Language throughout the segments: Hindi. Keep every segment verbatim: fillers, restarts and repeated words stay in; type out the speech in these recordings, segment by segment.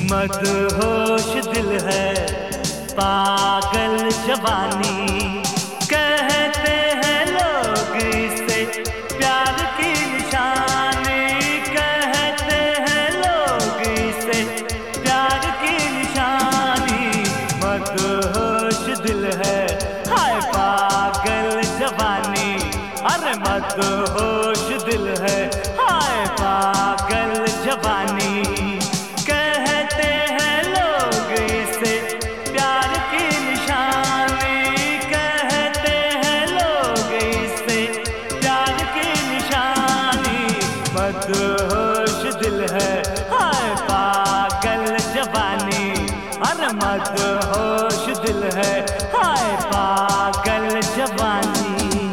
मदहोश दिल है पागल जवानी, कहते हैं लोग इसे प्यार की निशानी, कहते हैं लोग इसे प्यार की निशानी। मदहोश दिल है हाय पागल जवानी, अरे मदहोश दिल है हाय पागल जवानी। मदहोश दिल है हाय पागल जवानी, अरे मदहोश दिल है हाय पागल जवानी।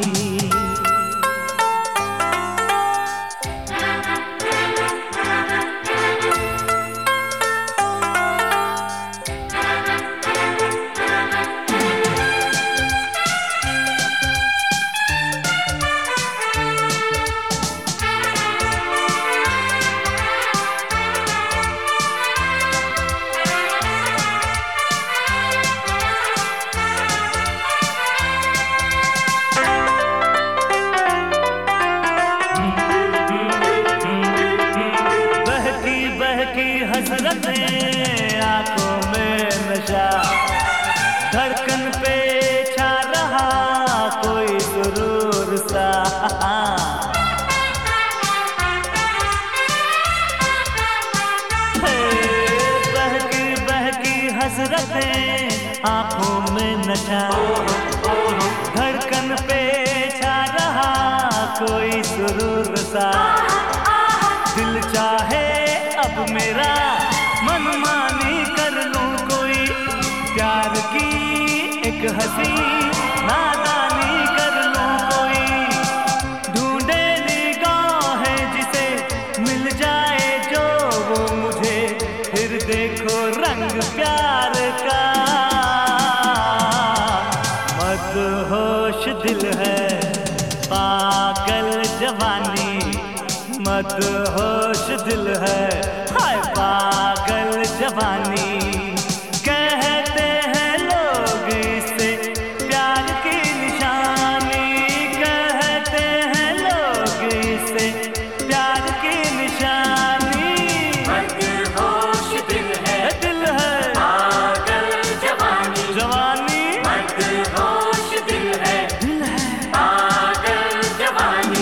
हसरतें आंखों में नशा, धड़कन पे छा रहा कोई सुरूर सा। बहकी बहकी हसरतें आंखों में नशा, धड़कन पे छा रहा कोई सुरूर सा। दिल चाहे अब मेरा मनमानी कर लूं कोई, प्यार की एक हंसी नादानी कर लूं कोई। ढूंढे निगाहें जिसे मिल जाए जो वो मुझे, फिर देखो रंग प्यार का। मदहोश दिल है पागल जवानी, मदहोश दिल है हाय पागल जवानी। कहते हैं लोग इसे प्यार की निशानी, कहते हैं लोग इसे प्यार की निशानी। मदहोश दिल है दिल है पागल जवानी, जवानी मदहोश दिल है दिल है पागल जवानी।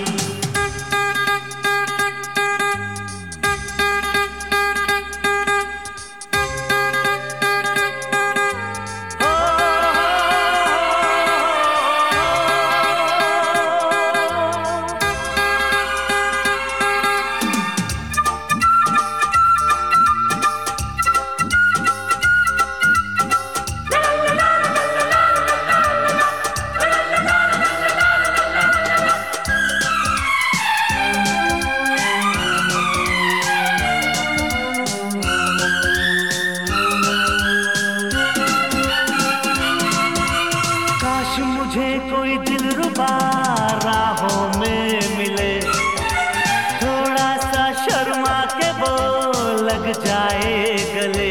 मुझे कोई दिलरुबा राहों में मिले, थोड़ा सा शर्मा के वो लग जाए गले।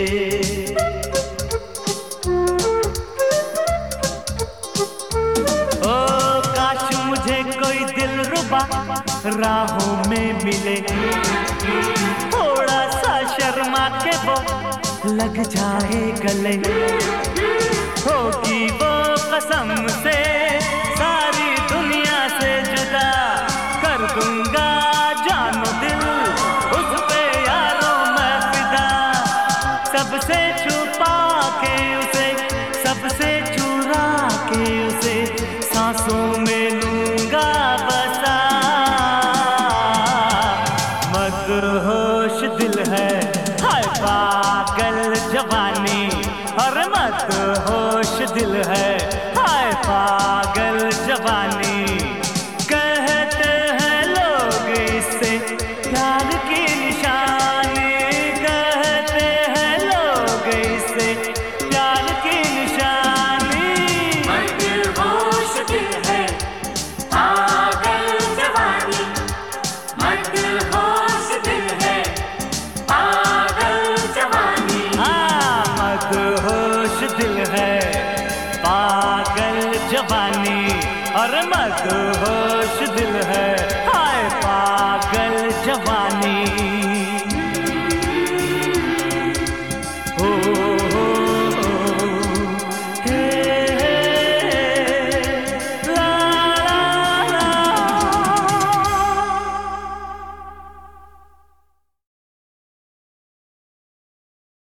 ओ काश मुझे कोई दिलरुबा राहों में मिले, थोड़ा सा शर्मा के वो लग जाए गले। होगी वो कसम से सारी दुनिया से जुदा, कर दूंगा जानो दिल उस पे यारों मैं फिदा। सबसे छुपा के उसे, सबसे चुरा के उसे, सांसों में लूंगा बसा। मदहोश दिल है हाय पागल जवानी, और मदहोश दिल है हाय पागल जवानी। कहते हैं लोग इसे प्यार की निशानी, कहते हैं लोग इसे प्यार की निशानी। मदहोश दिल है पागल जवानी, मदहोश दिल है अरे मदहोश दिल है।